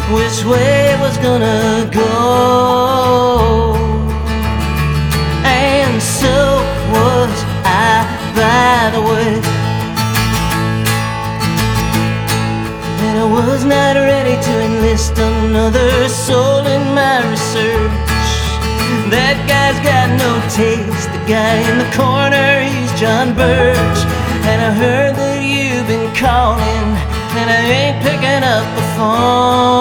which way was gonna go. And so was I, by the way. And I was not ready to enlist another soul in my research. That guy's got no taste, the guy in the corner, he's John Birch. And I heard that you've been calling, and I ain't picking up the phone.